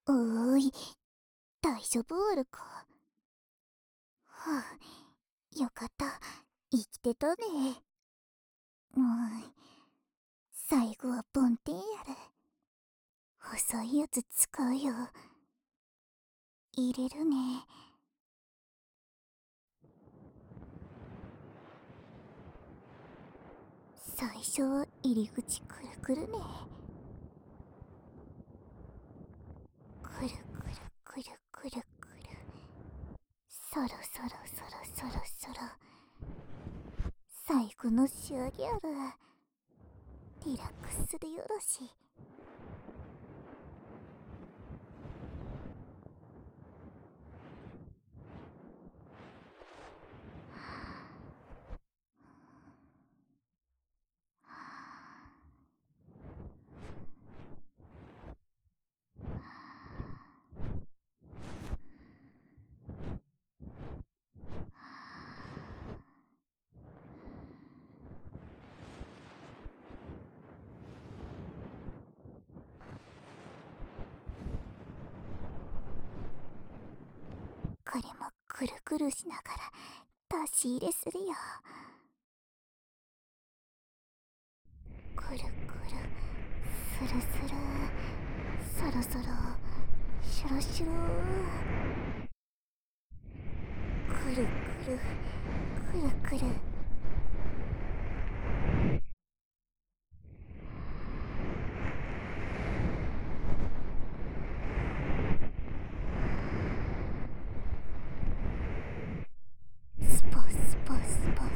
おーい、大丈夫おるか。はあ、よかった。生きてたね。最後は梵天やる。細いやつ使うよ。入れるね。最初は入り口くるくるね。くるくるくるくるくる。そろそろそろそろそろ。最後の仕上げやる。リラックスでよろし。これもくるくるしながら出し入れするよ。くるくる、スルスル、そろそろシュルシュル、くるくるくるくる。スポスポスポスポ。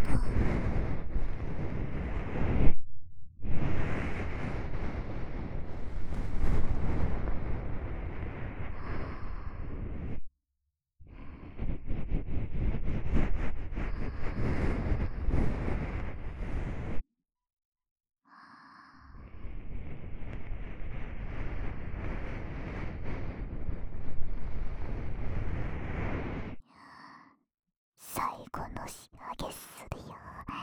最後の仕上げするよ。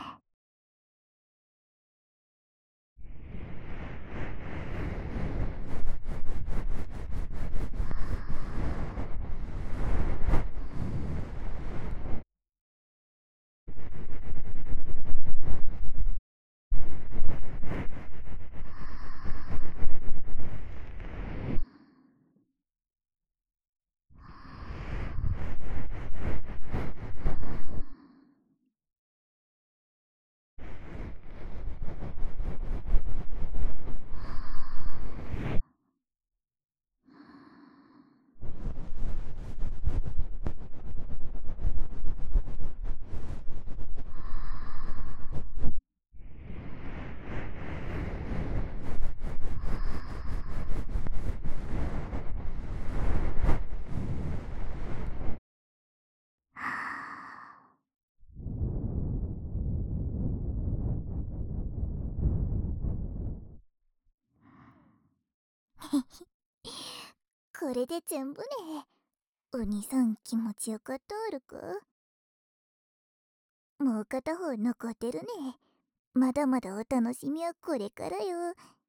これで全部ね。お兄さん気持ちよかったおるか。もう片方残ってるね。まだまだお楽しみはこれからよ。